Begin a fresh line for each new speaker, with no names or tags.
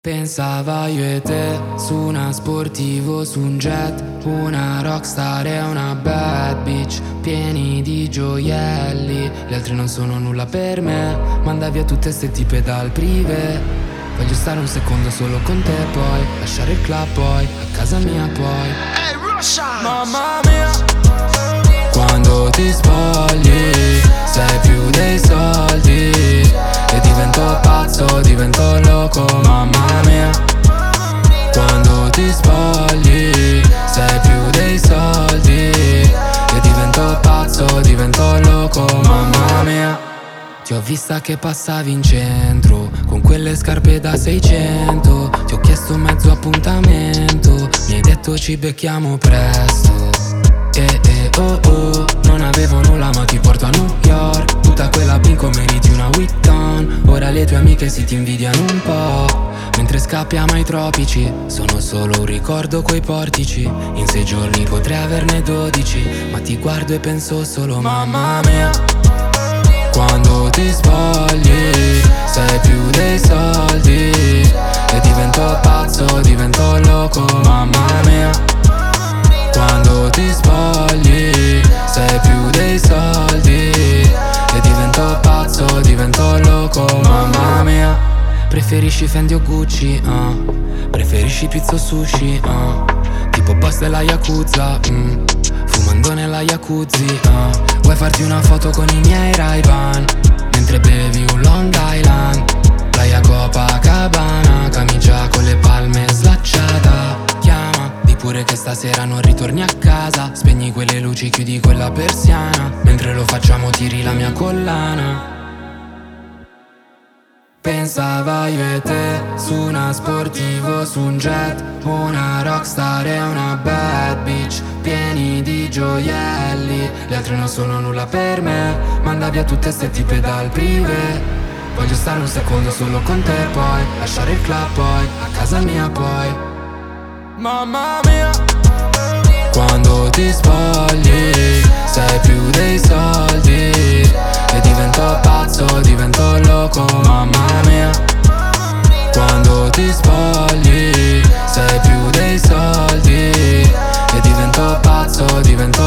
Pensava io e te, su una sportivo, su un jet, una rockstar e una bad bitch, pieni di gioielli, gli altri non sono nulla per me, manda via tutte ste tipe dal privé. Voglio stare un secondo solo con te poi, lasciare il club poi, a casa mia poi.
Hey Russia!
Mamma mia, quando ti spogli, sei più dei soldi, e divento pazzo, divento loco, mamma mia. Quando ti spogli, sei più dei soldi, e divento pazzo, divento loco, mamma mia. Ti ho vista che passavi in centro, con quelle scarpe da 600. Ti ho chiesto mezzo appuntamento, mi hai detto ci becchiamo presto. Non avevo nulla ma ti porto a New York. Tutta quella bingo meriti una Witton. Ora le tue amiche si ti invidiano un po', mentre scappiamo ai tropici. Sono solo un ricordo quei portici. In 6 giorni potrei averne 12, ma ti guardo e penso solo mamma mia. Quando ti spogli, sei più dei soldi, e divento pazzo, divento loco, mamma mia. Quando ti spogli, sei più dei soldi, e divento pazzo, divento loco, mamma mia. Preferisci Fendi o Gucci, preferisci pizza o sushi, tipo boss della Yakuza, fumando nella jacuzzi, vuoi farti una foto con i miei Ray-Ban, mentre bevi un Long Island, playa Copacabana, camicia con le palme slacciata. Chiama, di pure che stasera non ritorni a casa, spegni quelle luci, chiudi quella persiana, mentre lo facciamo tiri la mia collana. Pensava io e te, su una sportivo, su un jet, una rockstar e una bad bitch, pieni di gioielli, gli altri non sono nulla per me, manda via tutte ste tipe dal privé. Voglio stare un secondo solo con te poi, lasciare il club poi, a casa mia poi. Mamma mia, quando ti spogli, sei più dei soldi, e divento pazzo, divento loco, mamma mia. Quando ti spogli, sei più dei soldi, e divento pazzo, divento